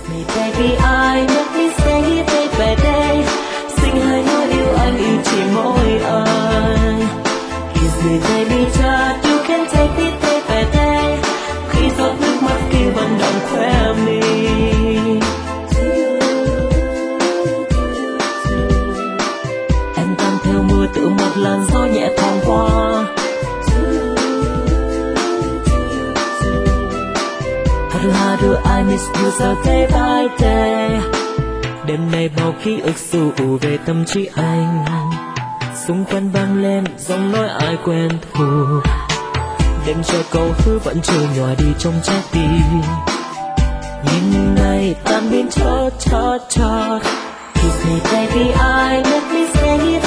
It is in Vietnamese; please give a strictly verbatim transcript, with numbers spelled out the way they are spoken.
me baby I let me stay here day by day. Xin hãy nói yêu anh yêu chỉ mỗi anh. Kiss me baby child, you can take me day by day. Khi giọt nước mắt kia vẫn đọng khóe mi. Em tan theo mưa tựa một làn gió nhẹ thoảng qua. Thật là đưa I miss you giờ day by day. Đêm nay bao ký ức xù về tâm trí anh. Xung quanh vang lên giọng nói ai quen thuộc. Đêm cho câu hứa vẫn chưa nhòa đi trong trái tim. Nhưng ngày tan biến chót chót chót. Kiss me baby I let me stay here